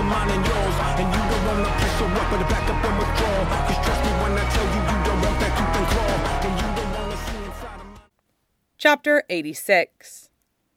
mine and yours. And you don't wanna push your weapon to back up and withdraw. Cause trust me when I tell you, you don't want that tooth and claw. And you don't wanna see inside of my... Chapter 86.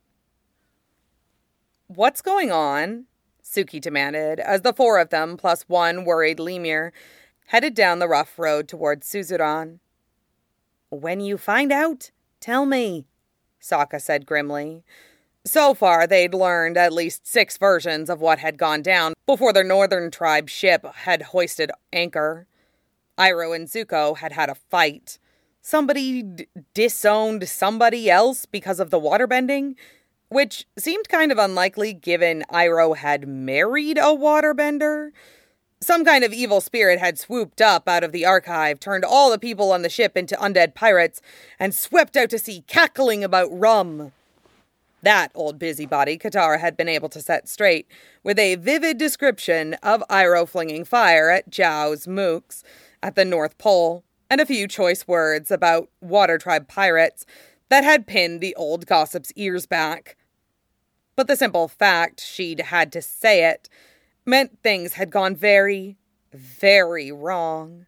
"What's going on?" Suki demanded, as the four of them, plus one worried lemur, headed down the rough road towards Suzuran. "When you find out, tell me," Sokka said grimly. So far, they'd learned at least 6 versions of what had gone down before their northern tribe ship had hoisted anchor. Iroh and Zuko had had a fight. Somebody disowned somebody else because of the waterbending, which seemed kind of unlikely given Iroh had married a waterbender. Some kind of evil spirit had swooped up out of the archive, turned all the people on the ship into undead pirates, and swept out to sea cackling about rum. That old busybody Katara had been able to set straight with a vivid description of Iroh flinging fire at Zhao's mooks at the North Pole, and a few choice words about Water Tribe pirates that had pinned the old gossip's ears back. But the simple fact she'd had to say it meant things had gone very, very wrong.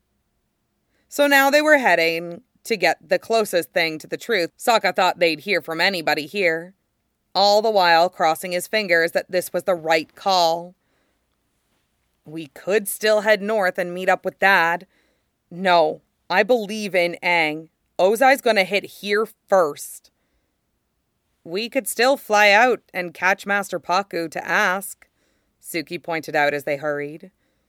So now they were heading to get the closest thing to the truth Sokka thought they'd hear from anybody here, all the while crossing his fingers that this was the right call. We could still head north and meet up with Dad. No, I believe in Aang. Ozai's gonna hit here first. We could still fly out and catch Master Pakku to ask, Suki pointed out as they hurried.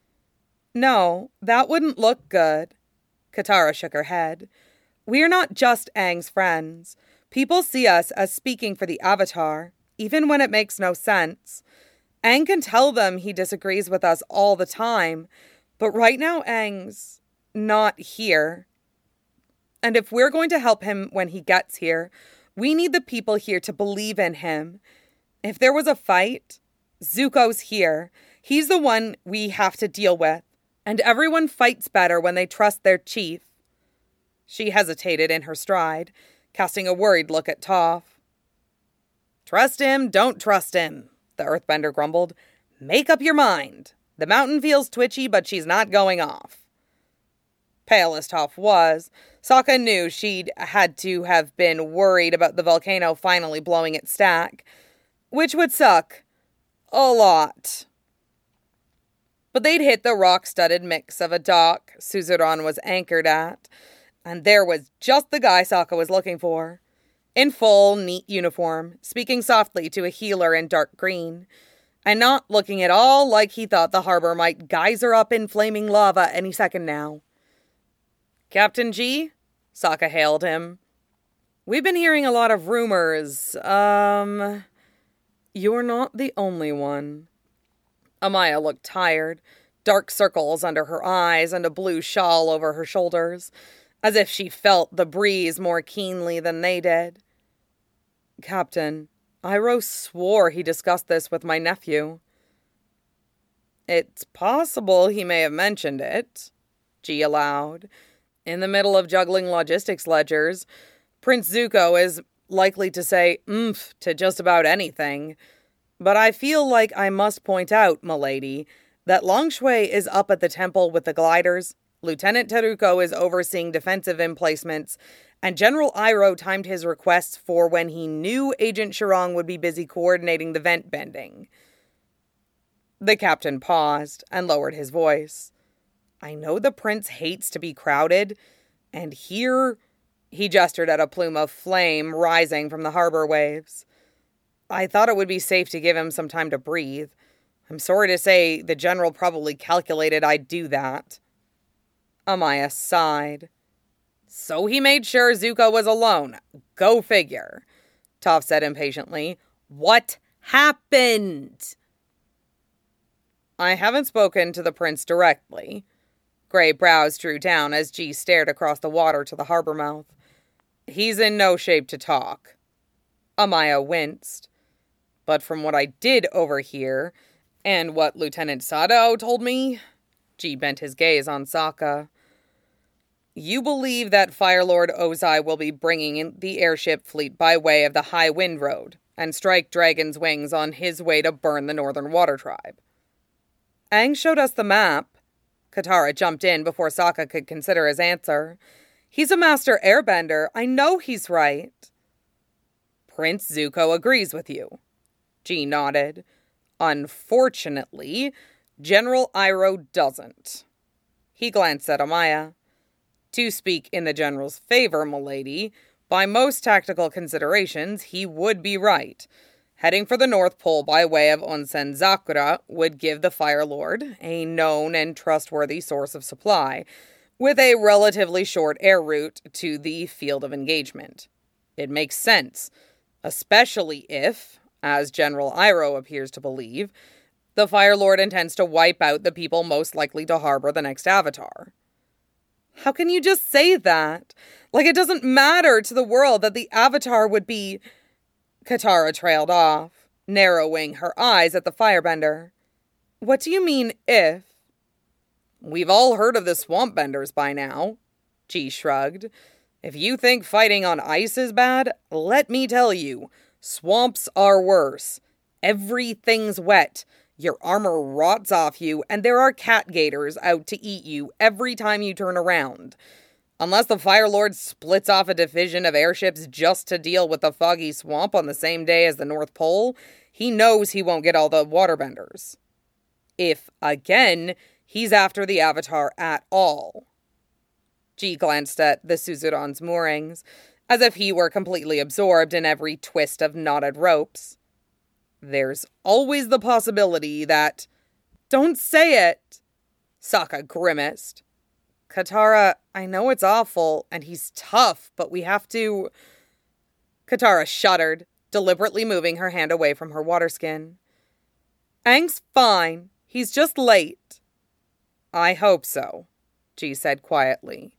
No, that wouldn't look good. Katara shook her head. We're not just Aang's friends. People see us as speaking for the Avatar, even when it makes no sense. Aang can tell them he disagrees with us all the time, but right now Aang's not here. And if we're going to help him when he gets here, we need the people here to believe in him. If there was a fight, Zuko's here. He's the one we have to deal with. And everyone fights better when they trust their chief. She hesitated in her stride, casting a worried look at Toph. Trust him, don't trust him, the earthbender grumbled. Make up your mind. The mountain feels twitchy, but she's not going off. Pale as Toph was, Sokka knew she'd had to have been worried about the volcano finally blowing its stack, which would suck a lot. But they'd hit the rock-studded mix of a dock Suzuran was anchored at, and there was just the guy Sokka was looking for. In full, neat uniform, speaking softly to a healer in dark green, and not looking at all like he thought the harbor might geyser up in flaming lava any second now. Captain G? Sokka hailed him. We've been hearing a lot of rumors. You're not the only one. Amaya looked tired, dark circles under her eyes and a blue shawl over her shoulders, as if she felt the breeze more keenly than they did. Captain, Iroh swore he discussed this with my nephew. It's possible he may have mentioned it, G allowed. In the middle of juggling logistics ledgers, Prince Zuko is likely to say oomph to just about anything. But I feel like I must point out, milady, that Long Shui is up at the temple with the gliders, Lieutenant Teruko is overseeing defensive emplacements, and General Iroh timed his requests for when he knew Agent Shirong would be busy coordinating the vent bending. The captain paused and lowered his voice. I know the prince hates to be crowded, and here, he gestured at a plume of flame rising from the harbor waves. I thought it would be safe to give him some time to breathe. I'm sorry to say the general probably calculated I'd do that. Amaya sighed. So he made sure Zuko was alone. Go figure. Toph said impatiently. What happened? I haven't spoken to the prince directly. Gray brows drew down as G stared across the water to the harbor mouth. He's in no shape to talk. Amaya winced. But from what I did overhear, and what Lieutenant Sado told me, G bent his gaze on Sokka. You believe that Fire Lord Ozai will be bringing in the airship fleet by way of the High Wind Road, and strike Dragon's Wings on his way to burn the Northern Water Tribe. Aang showed us the map. Katara jumped in before Sokka could consider his answer. He's a master airbender. I know he's right. Prince Zuko agrees with you. G nodded. Unfortunately, General Iroh doesn't. He glanced at Amaya. To speak in the General's favor, milady, by most tactical considerations, he would be right. Heading for the North Pole by way of Onsen Zakura would give the Fire Lord a known and trustworthy source of supply, with a relatively short air route to the field of engagement. It makes sense, especially if, as General Iroh appears to believe, the Fire Lord intends to wipe out the people most likely to harbor the next Avatar. How can you just say that? Like it doesn't matter to the world that the Avatar would be... Katara trailed off, narrowing her eyes at the firebender. What do you mean, if? We've all heard of the swamp benders by now. G shrugged. If you think fighting on ice is bad, let me tell you, swamps are worse. Everything's wet. Your armor rots off you, and there are cat gators out to eat you every time you turn around. Unless the Fire Lord splits off a division of airships just to deal with the foggy swamp on the same day as the North Pole, he knows he won't get all the waterbenders. If, again, he's after the Avatar at all. G glanced at the Suzuran's moorings, as if he were completely absorbed in every twist of knotted ropes. There's always the possibility that... Don't say it! Sokka grimaced. Katara, I know it's awful, and he's tough, but we have to... Katara shuddered, deliberately moving her hand away from her water skin. Aang's fine. He's just late. I hope so, G said quietly.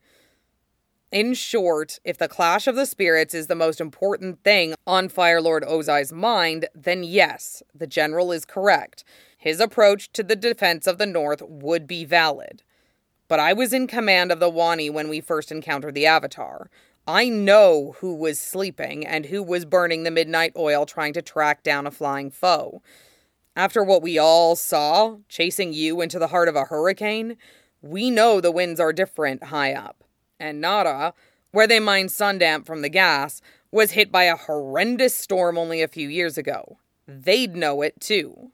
In short, if the clash of the spirits is the most important thing on Fire Lord Ozai's mind, then yes, the general is correct. His approach to the defense of the North would be valid. But I was in command of the Wani when we first encountered the Avatar. I know who was sleeping and who was burning the midnight oil trying to track down a flying foe. After what we all saw, chasing you into the heart of a hurricane, we know the winds are different high up. And Nara, where they mined Sundamp from the gas, was hit by a horrendous storm only a few years ago. They'd know it too.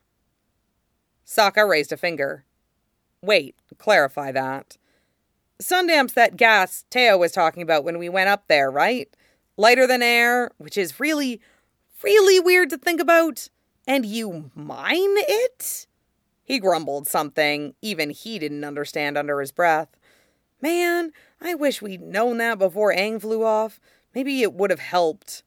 Sokka raised a finger. Wait, clarify that. Sundamp's that gas Teo was talking about when we went up there, right? Lighter than air, which is really, really weird to think about. And you mine it? He grumbled something even he didn't understand under his breath. Man, I wish we'd known that before Aang flew off. Maybe it would have helped.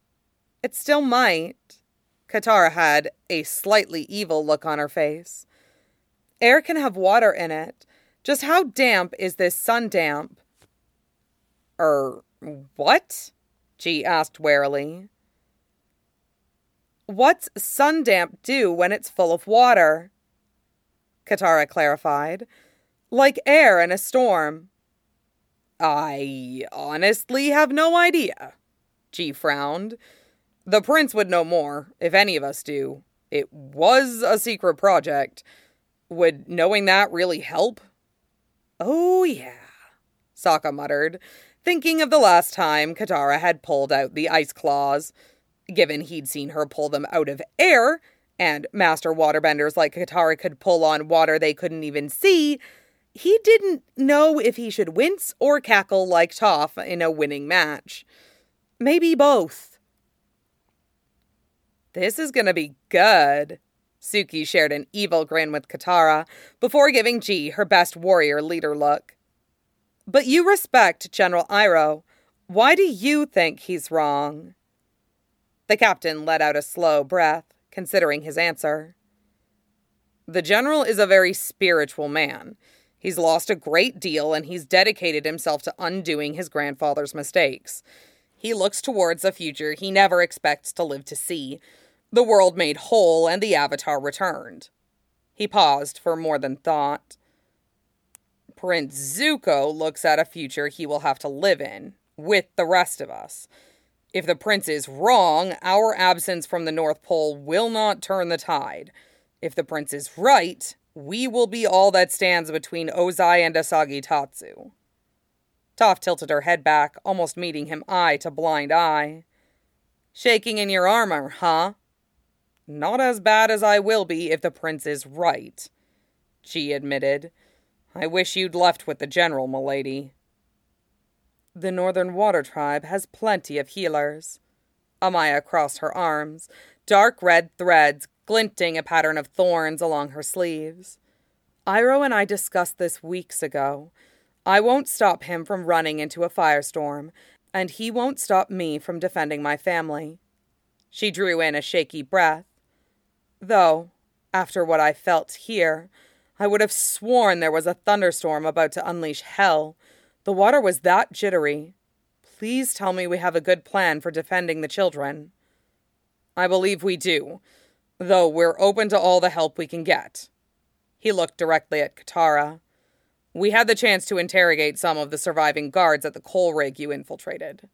It still might. Katara had a slightly evil look on her face. Air can have water in it. Just how damp is this Sundamp? What? G asked warily. What's Sundamp do when it's full of water? Katara clarified. Like air in a storm. I honestly have no idea. G frowned. The prince would know more, if any of us do. It was a secret project. Would knowing that really help? Oh, yeah, Sokka muttered, thinking of the last time Katara had pulled out the ice claws. Given he'd seen her pull them out of air, and master waterbenders like Katara could pull on water they couldn't even see, he didn't know if he should wince or cackle like Toph in a winning match. Maybe both. This is gonna be good. Suki shared an evil grin with Katara before giving G her best warrior leader look. But you respect General Iroh. Why do you think he's wrong? The captain let out a slow breath, considering his answer. The general is a very spiritual man. He's lost a great deal and he's dedicated himself to undoing his grandfather's mistakes. He looks towards a future he never expects to live to see. The world made whole and the Avatar returned. He paused for more than thought. Prince Zuko looks at a future he will have to live in, with the rest of us. If the prince is wrong, our absence from the North Pole will not turn the tide. If the prince is right, We will be all that stands between Ozai and Asagi Tatsu. Toph tilted her head back, almost meeting him eye to blind eye. Shaking in your armor, huh? Not as bad as I will be if the prince is right, Ji admitted. I wish you'd left with the general, milady. The Northern Water Tribe has plenty of healers. Amaya crossed her arms, dark red threads glinting a pattern of thorns along her sleeves. Iroh and I discussed this weeks ago. I won't stop him from running into a firestorm, and he won't stop me from defending my family. She drew in a shaky breath. Though, after what I felt here, I would have sworn there was a thunderstorm about to unleash hell. The water was that jittery. Please tell me we have a good plan for defending the children. I believe we do, though we're open to all the help we can get. He looked directly at Katara. We had the chance to interrogate some of the surviving guards at the coal rig you infiltrated.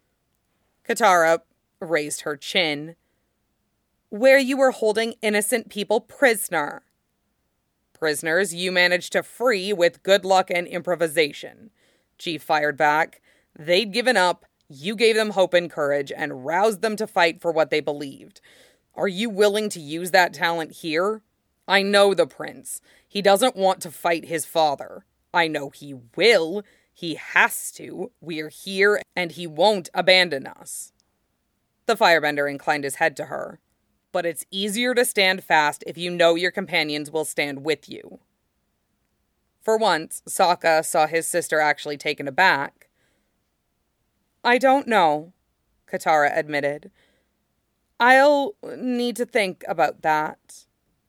Katara raised her chin. Where you were holding innocent people prisoner. Prisoners you managed to free with good luck and improvisation. Ji fired back. They'd given up, you gave them hope and courage, and roused them to fight for what they believed. Are you willing to use that talent here? I know the prince. He doesn't want to fight his father. I know he will. He has to. We're here, and he won't abandon us. The firebender inclined his head to her. But it's easier to stand fast if you know your companions will stand with you. For once, Sokka saw his sister actually taken aback. I don't know, Katara admitted. I'll need to think about that.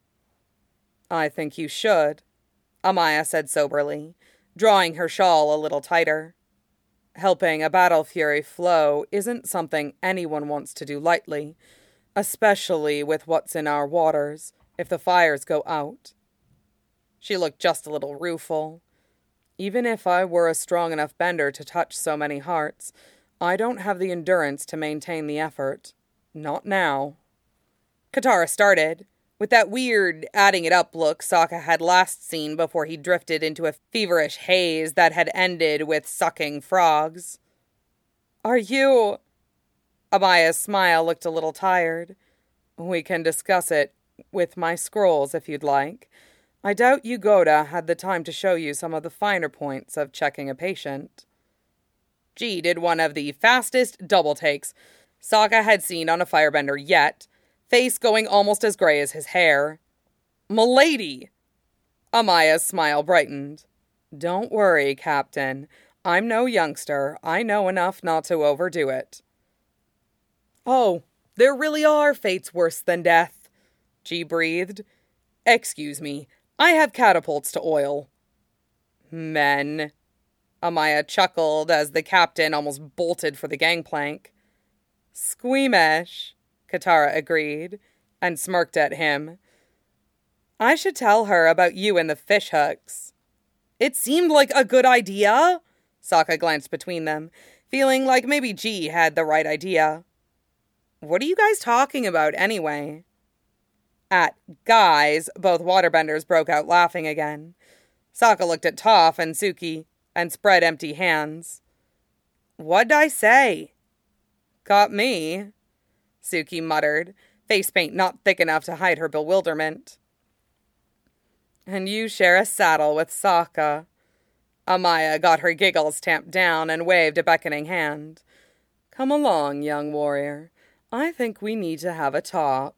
I think you should, Amaya said soberly, drawing her shawl a little tighter. Helping a battle fury flow isn't something anyone wants to do lightly, especially with what's in our waters if the fires go out. She looked just a little rueful. Even if I were a strong enough bender to touch so many hearts, I don't have the endurance to maintain the effort. Not now. Katara started, with that weird adding-it-up look Sokka had last seen before he drifted into a feverish haze that had ended with sucking frogs. Are you... Amaya's smile looked a little tired. We can discuss it with my scrolls if you'd like. I doubt Yugoda had the time to show you some of the finer points of checking a patient. Ji did one of the fastest double takes Sokka had seen on a firebender yet, face going almost as gray as his hair. Milady! Amaya's smile brightened. Don't worry, Captain. I'm no youngster. I know enough not to overdo it. Oh, there really are fates worse than death, Ji breathed. Excuse me, I have catapults to oil. Men. Amaya chuckled as the captain almost bolted for the gangplank. Squeamish, Katara agreed, and smirked at him. I should tell her about you and the fishhooks. It seemed like a good idea, Sokka glanced between them, feeling like maybe Ji had the right idea. What are you guys talking about anyway? At guys, both waterbenders broke out laughing again. Sokka looked at Toph and Suki and spread empty hands. What'd I say? Got me, Suki muttered, face paint not thick enough to hide her bewilderment. And you share a saddle with Sokka. Amaya got her giggles tamped down and waved a beckoning hand. Come along, young warrior. I think we need to have a talk.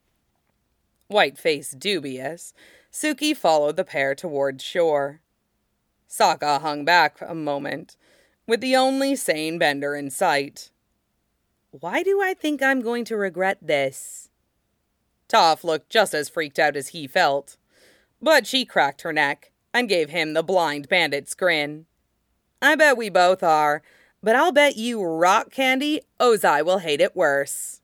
White face dubious, Suki followed the pair toward shore. Sokka hung back a moment, with the only sane bender in sight. Why do I think I'm going to regret this? Toph looked just as freaked out as he felt, but she cracked her neck and gave him the blind bandit's grin. I bet we both are, but I'll bet you rock candy Ozai will hate it worse.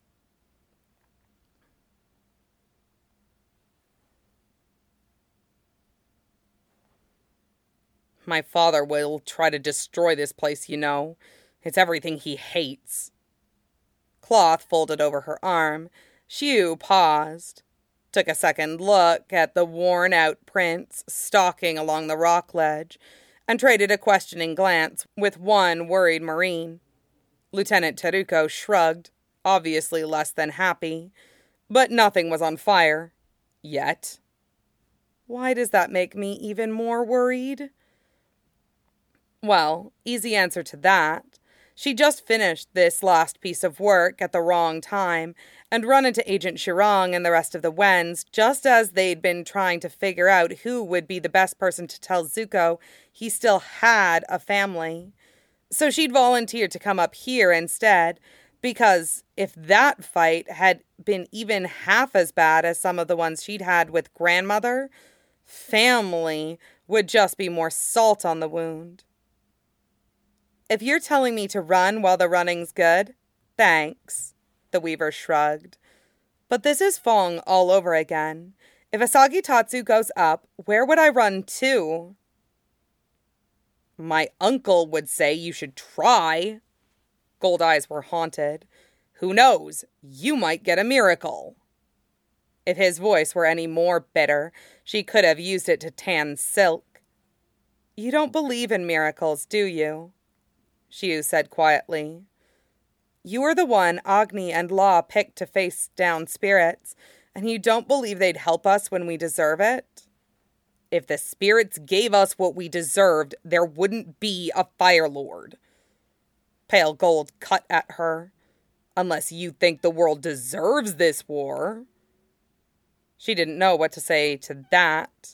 My father will try to destroy this place, you know. It's everything he hates. Cloth folded over her arm. Xiu paused. took a second look at the worn-out prince stalking along the rock ledge, and traded a questioning glance with one worried Marine. Lieutenant Taruko shrugged, obviously less than happy, but nothing was on fire. Yet. Why does that make me even more worried? Well, easy answer to that. She just finished this last piece of work at the wrong time and run into Agent Shirong and the rest of the Wens just as they'd been trying to figure out who would be the best person to tell Zuko he still had a family. So she'd volunteered to come up here instead, because if that fight had been even half as bad as some of the ones she'd had with grandmother, family would just be more salt on the wound. If you're telling me to run while the running's good, thanks, the Weaver shrugged. But this is Fong all over again. If Asagi Tatsu goes up, where would I run to? My uncle would say you should try. Gold eyes were haunted. Who knows? You might get a miracle. If his voice were any more bitter, she could have used it to tan silk. You don't believe in miracles, do you? Shiu said quietly. You are the one Agni and Law picked to face down spirits, and you don't believe they'd help us when we deserve it? If the spirits gave us what we deserved, there wouldn't be a Fire Lord. Pale Gold cut at her. Unless you think the world deserves this war. She didn't know what to say to that.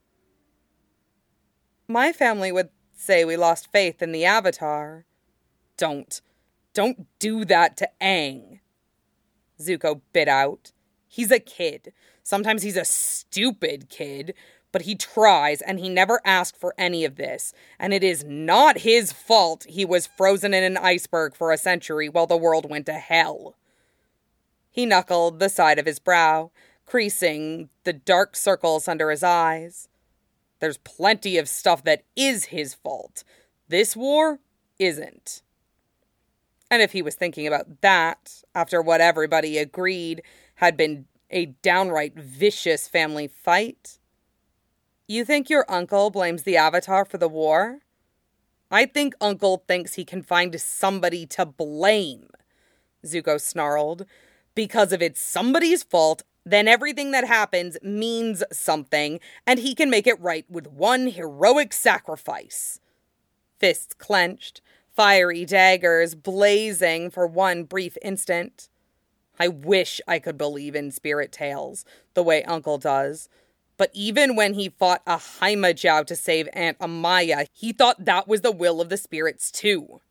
My family would say we lost faith in the Avatar. Don't do that to Aang. Zuko bit out. He's a kid. Sometimes he's a stupid kid, but he tries, and he never asked for any of this, and it is not his fault he was frozen in an iceberg for a century while the world went to hell. He knuckled the side of his brow, creasing the dark circles under his eyes. There's plenty of stuff that is his fault. This war isn't. And if he was thinking about that, after what everybody agreed had been a downright vicious family fight, you think your uncle blames the Avatar for the war? I think Uncle thinks he can find somebody to blame, Zuko snarled. Because if it's somebody's fault, then everything that happens means something, and he can make it right with one heroic sacrifice. Fists clenched, fiery daggers blazing for one brief instant. I wish I could believe in spirit tales, the way Uncle does. But even when he fought a Haimajao to save Aunt Amaya, he thought that was the will of the spirits too.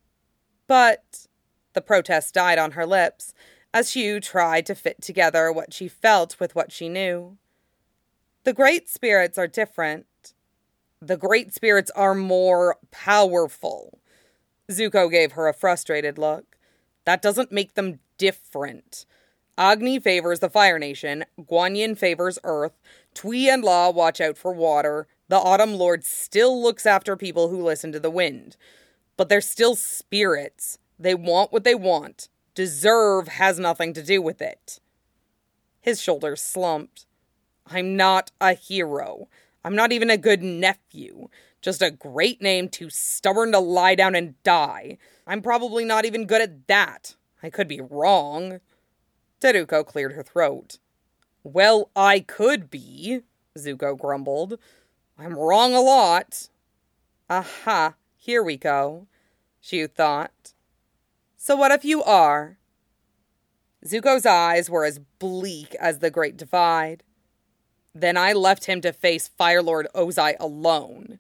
But the protest died on her lips, as Shiu tried to fit together what she felt with what she knew. The great spirits are different. The great spirits are more powerful. Zuko gave her a frustrated look. That doesn't make them different. Agni favors the Fire Nation, Guanyin favors Earth, Tui and La watch out for water, the Autumn Lord still looks after people who listen to the wind. But they're still spirits. They want what they want. Deserve has nothing to do with it. His shoulders slumped. I'm not a hero. I'm not even a good nephew. Just a great name too stubborn to lie down and die. I'm probably not even good at that. I could be wrong. Teruko cleared her throat. Well, I could be, Zuko grumbled. I'm wrong a lot. Aha, here we go, Shiu thought. So what if you are? Zuko's eyes were as bleak as the Great Divide. Then I left him to face Fire Lord Ozai alone.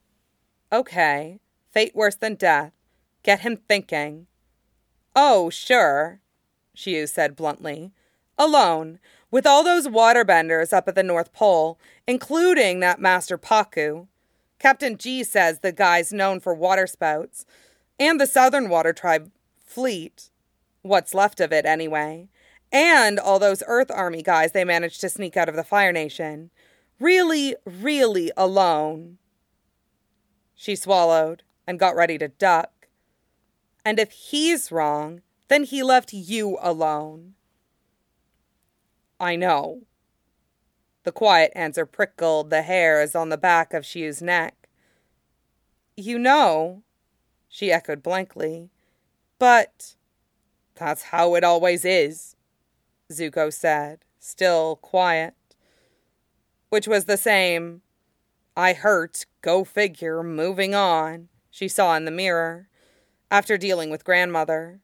Okay, fate worse than death. Get him thinking. Oh, sure, Shiu said bluntly. Alone, with all those waterbenders up at the North Pole, including that Master Pakku. Captain G says the guy's known for water spouts, and the Southern Water Tribe fleet. What's left of it, anyway. And all those Earth Army guys they managed to sneak out of the Fire Nation. Really, really alone. She swallowed and got ready to duck. And if he's wrong, then he left you alone. I know, The quiet answer prickled the hairs on the back of Xiu's neck. "You know," she echoed blankly. "But—" "That's how it always is," Zuko said, still quiet. Which was the same "I hurt, go figure, moving on" she saw in the mirror, after dealing with grandmother.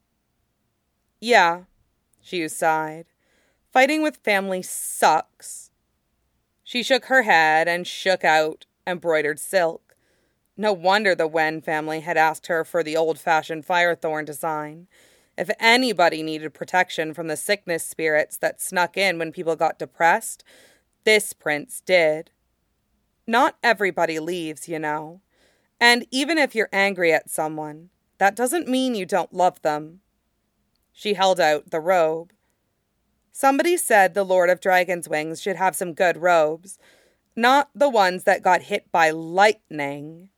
"Yeah," Xiu sighed. "Fighting with family sucks." She shook her head and shook out embroidered silk. No wonder the Wen family had asked her for the old-fashioned Firethorn design. If anybody needed protection from the sickness spirits that snuck in when people got depressed, this prince did. Not everybody leaves, you know. And even if you're angry at someone, that doesn't mean you don't love them. She held out the robe. Somebody said the Lord of Dragon's Wings should have some good robes, not the ones that got hit by lightning.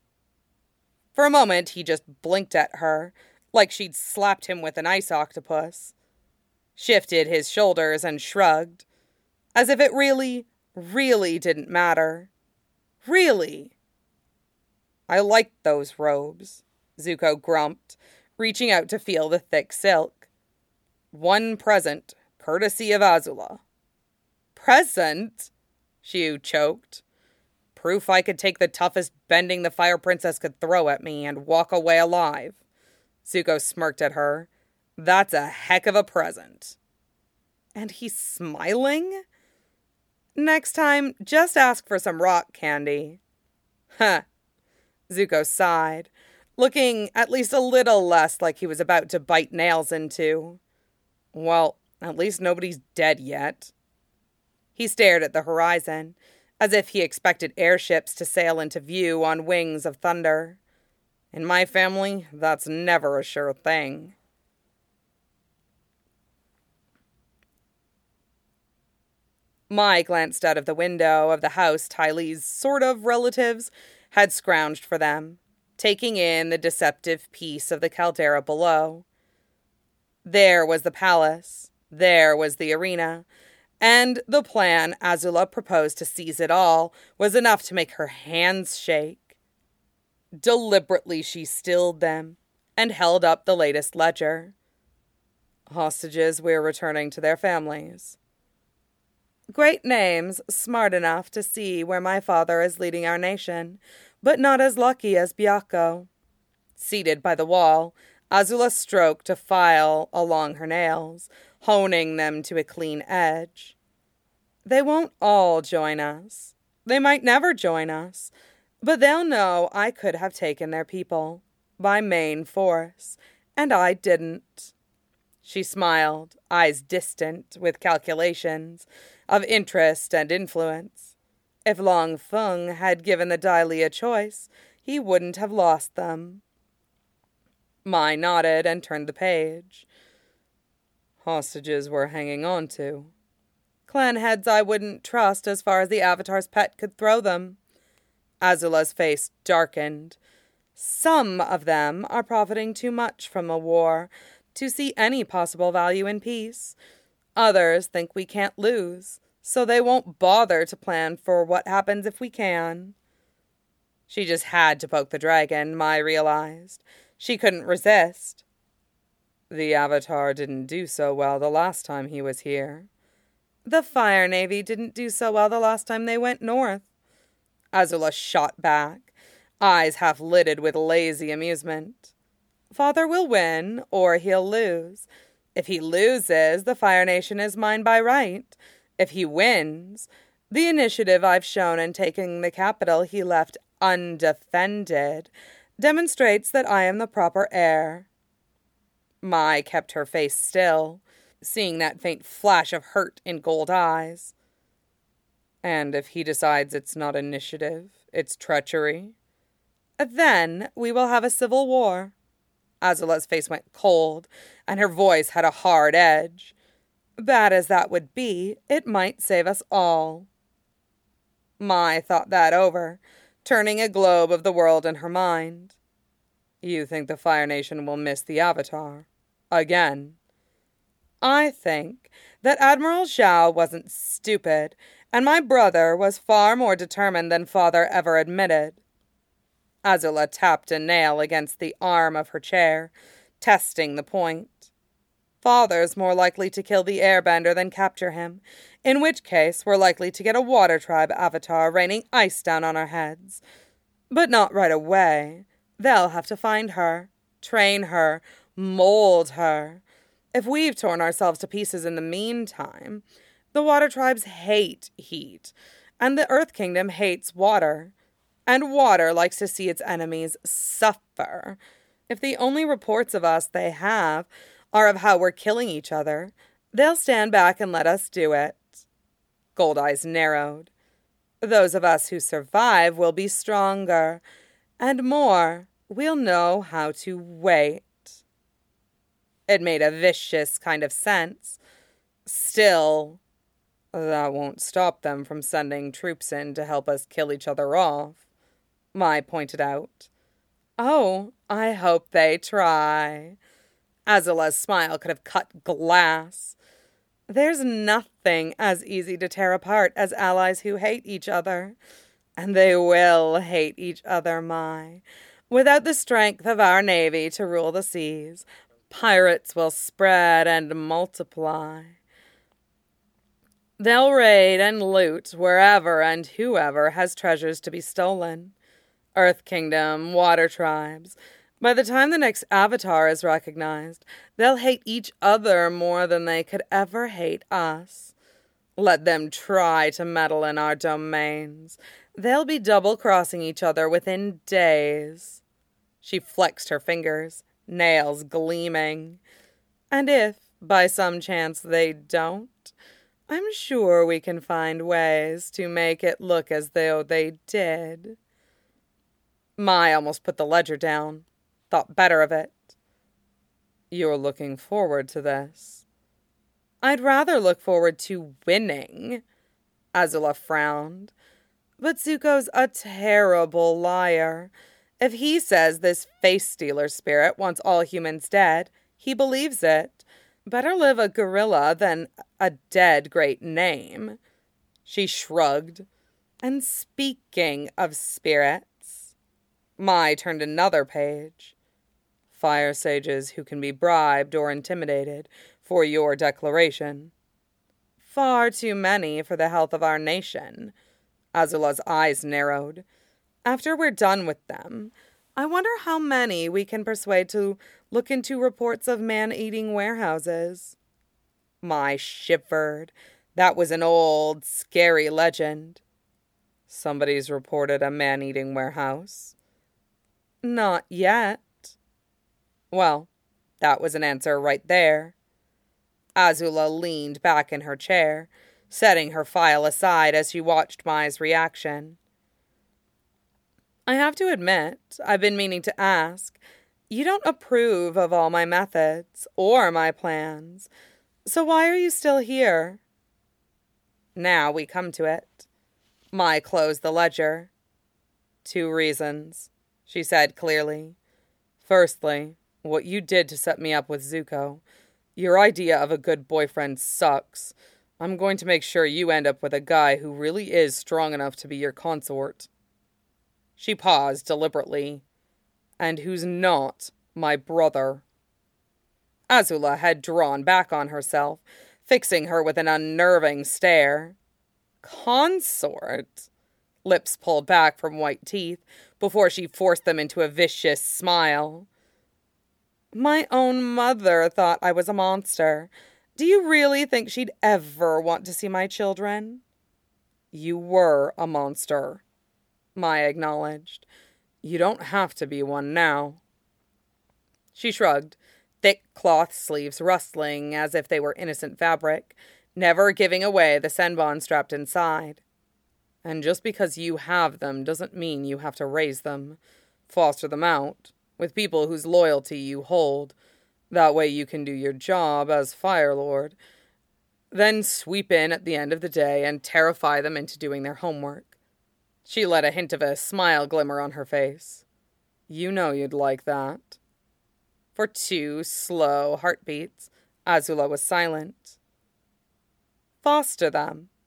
For a moment, he just blinked at her, like she'd slapped him with an ice octopus. Shifted his shoulders and shrugged, as if it really, really didn't matter. Really. "I liked those robes," Zuko grumped, reaching out to feel the thick silk. "One present, courtesy of Azula." "Present?" Xiu choked. "Proof I could take the toughest bending the Fire Princess could throw at me and walk away alive." Zuko smirked at her. "That's a heck of a present." And he's smiling? "Next time, just ask for some rock candy." "Huh." Zuko sighed, looking at least a little less like he was about to bite nails into. "Well, at least nobody's dead yet." He stared at the horizon, as if he expected airships to sail into view on wings of thunder. In my family, that's never a sure thing. Mai glanced out of the window of the house Ty Lee's sort of relatives had scrounged for them, taking in the deceptive peace of the caldera below. There was the palace, there was the arena, and the plan Azula proposed to seize it all was enough to make her hands shake. Deliberately she stilled them and held up the latest ledger. "Hostages we're returning to their families." "Great names, smart enough to see where my father is leading our nation, but not as lucky as Byakko." Seated by the wall, Azula stroked a file along her nails, honing them to a clean edge. "They won't all join us. They might never join us, but they'll know I could have taken their people, by main force, and I didn't." She smiled, eyes distant with calculations of interest and influence. If Long Feng had given the Dai Li a choice, he wouldn't have lost them. Mai nodded and turned the page. "Hostages we're hanging on to." "Clan heads I wouldn't trust as far as the Avatar's pet could throw them." Azula's face darkened. "Some of them are profiting too much from the war to see any possible value in peace. Others think we can't lose, so they won't bother to plan for what happens if we can." She just had to poke the dragon, Mai realized. She couldn't resist. "The Avatar didn't do so well the last time he was here." "The Fire Navy didn't do so well the last time they went north." Azula shot back, eyes half lidded with lazy amusement. "Father will win, or he'll lose. If he loses, the Fire Nation is mine by right. If he wins, the initiative I've shown in taking the capital he left undefended demonstrates that I am the proper heir." Mai kept her face still, seeing that faint flash of hurt in gold eyes. "And if he decides it's not initiative, it's treachery?" "Then we will have a civil war." Azula's face went cold, and her voice had a hard edge. "Bad as that would be, it might save us all." Mai thought that over, turning a globe of the world in her mind. "You think the Fire Nation will miss the Avatar? Again?" "I think that Admiral Zhao wasn't stupid and my brother was far more determined than father ever admitted. Azula tapped a nail against the arm of her chair, testing the point. Father's more likely to kill the airbender than capture him, in which case we're likely to get a water tribe avatar raining ice down on our heads. But not right away. They'll have to find her, train her, mold her. If we've torn ourselves to pieces in the meantime, the water tribes hate heat, and the Earth Kingdom hates water. And water likes to see its enemies suffer. If the only reports of us they have are of how we're killing each other, they'll stand back and let us do it. Goldeyes narrowed. Those of us who survive will be stronger, and more, we'll know how to wait. It made a vicious kind of sense. Still, that won't stop them from sending troops in to help us kill each other off, Mai pointed out. Oh, I hope they try. Azula's smile could have cut glass. There's nothing as easy to tear apart as allies who hate each other. And they will hate each other, Mai. Without the strength of our navy to rule the seas, pirates will spread and multiply. They'll raid and loot wherever and whoever has treasures to be stolen. Earth Kingdom, water tribes. By the time the next avatar is recognized, they'll hate each other more than they could ever hate us. Let them try to meddle in our domains. They'll be double-crossing each other within days. She flexed her fingers, nails gleaming. And if, by some chance, they don't, I'm sure we can find ways to make it look as though they did. Mai almost put the ledger down, thought better of it. You're looking forward to this. I'd rather look forward to winning, Azula frowned. But Zuko's a terrible liar. If he says this face-stealer spirit wants all humans dead, he believes it. Better live a gorilla than a dead great name. She shrugged. And speaking of spirits, Mai turned another page. Fire sages who can be bribed or intimidated for your declaration. Far too many for the health of our nation. Azula's eyes narrowed. After we're done with them, I wonder how many we can persuade to look into reports of man-eating warehouses. Mai shivered. That was an old, scary legend. Somebody's reported a man-eating warehouse. Not yet. Well, that was an answer right there. Azula leaned back in her chair, setting her file aside as she watched Mai's reaction. I have to admit, I've been meaning to ask, you don't approve of all my methods or my plans, so why are you still here? Now we come to it. Mai closed the ledger. 2 reasons, she said clearly. Firstly, what you did to set me up with Zuko. Your idea of a good boyfriend sucks. I'm going to make sure you end up with a guy who really is strong enough to be your consort. She paused deliberately. And who's not my brother. Azula had drawn back on herself, fixing her with an unnerving stare. Consort? Lips pulled back from white teeth before she forced them into a vicious smile. My own mother thought I was a monster. Do you really think she'd ever want to see my children? You were a monster, Mai acknowledged. You don't have to be one now. She shrugged, thick cloth sleeves rustling as if they were innocent fabric, never giving away the senbon strapped inside. And just because you have them doesn't mean you have to raise them. Foster them out, with people whose loyalty you hold. That way you can do your job as Fire Lord. Then sweep in at the end of the day and terrify them into doing their homework. She let a hint of a smile glimmer on her face. You know you'd like that. For 2 slow heartbeats, Azula was silent. Foster them.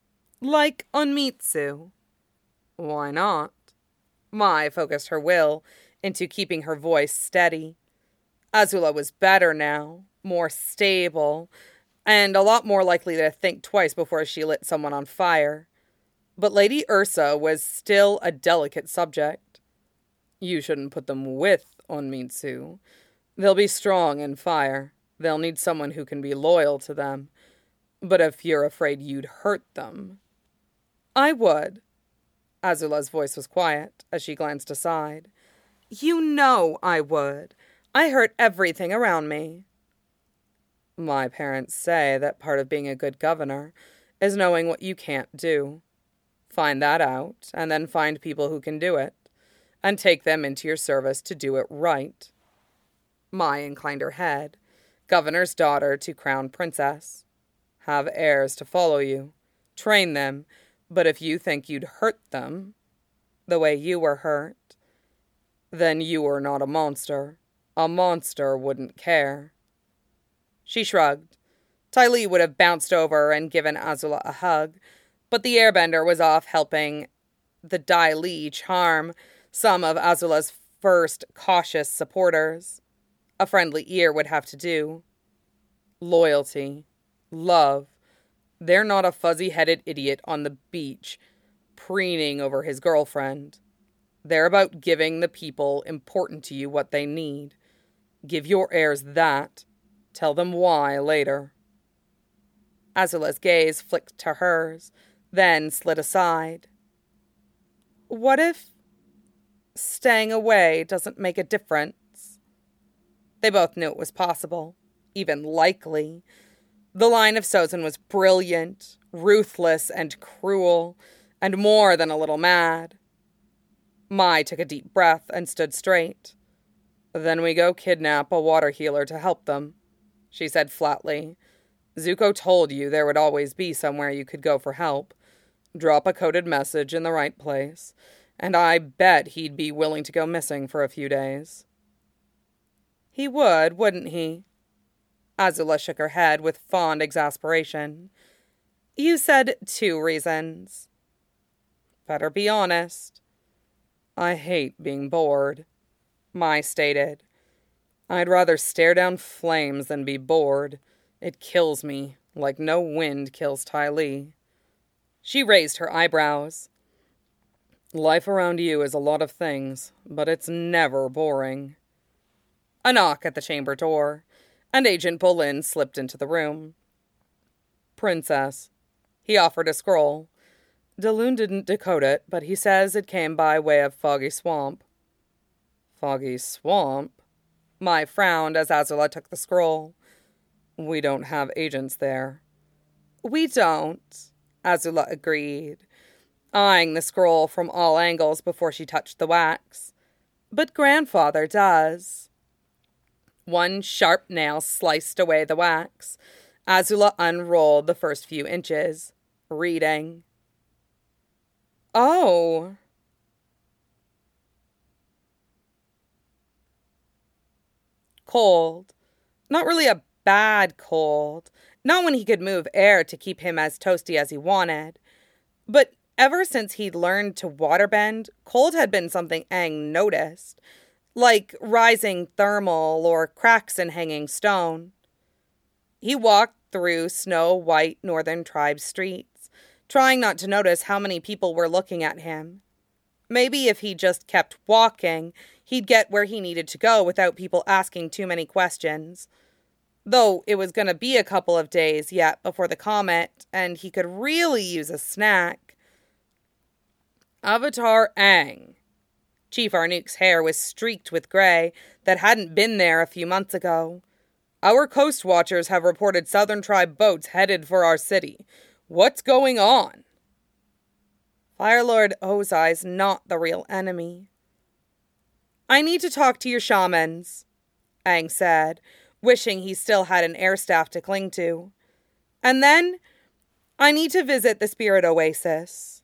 Like Onmitsu. Why not? Mai focused her will into keeping her voice steady. Azula was better now, more stable, and a lot more likely to think twice before she lit someone on fire. But Lady Ursa was still a delicate subject. You shouldn't put them with Onmitsu. They'll be strong in fire. They'll need someone who can be loyal to them. But if you're afraid you'd hurt them... I would. Azula's voice was quiet as she glanced aside. You know I would. I hurt everything around me. My parents say that part of being a good governor is knowing what you can't do. Find that out, and then find people who can do it, and take them into your service to do it right. Mai inclined her head. Governor's daughter to crown princess. Have heirs to follow you. Train them, but if you think you'd hurt them, the way you were hurt, then you are not a monster. A monster wouldn't care. She shrugged. Ty Lee would have bounced over and given Azula a hug, but the airbender was off helping the Dai Li charm some of Azula's first cautious supporters. A friendly ear would have to do. Loyalty. Love. They're not a fuzzy-headed idiot on the beach preening over his girlfriend. They're about giving the people important to you what they need. Give your heirs that. Tell them why later. Azula's gaze flicked to hers, then slid aside. What if staying away doesn't make a difference? They both knew it was possible, even likely. The line of Sozin was brilliant, ruthless, and cruel, and more than a little mad. Mai took a deep breath and stood straight. Then we go kidnap a water healer to help them, she said flatly. Zuko told you there would always be somewhere you could go for help. Drop a coded message in the right place, and I bet he'd be willing to go missing for a few days. He would, wouldn't he? Azula shook her head with fond exasperation. You said 2 reasons. Better be honest. I hate being bored, Mai stated. I'd rather stare down flames than be bored. It kills me, like no wind kills Ty Lee. She raised her eyebrows. Life around you is a lot of things, but it's never boring. A knock at the chamber door, and Agent Bolin slipped into the room. Princess. He offered a scroll. Delune didn't decode it, but he says it came by way of Foggy Swamp. Foggy Swamp? Mai frowned as Azula took the scroll. We don't have agents there. We don't, Azula agreed, eyeing the scroll from all angles before she touched the wax. But Grandfather does. One sharp nail sliced away the wax. Azula unrolled the first few inches, reading. Oh. Cold. Not really a bad cold. Not when he could move air to keep him as toasty as he wanted. But ever since he'd learned to waterbend, cold had been something Aang noticed. Like rising thermal or cracks in hanging stone. He walked through snow-white northern tribe streets, trying not to notice how many people were looking at him. Maybe if he just kept walking, he'd get where he needed to go without people asking too many questions. Though it was going to be a couple of days yet before the comet, and he could really use a snack. Avatar Aang. Chief Arnook's hair was streaked with gray that hadn't been there a few months ago. Our coast watchers have reported Southern Tribe boats headed for our city. What's going on? Firelord Ozai's not the real enemy. I need to talk to your shamans, Aang said, wishing he still had an air staff to cling to. And then, I need to visit the spirit oasis.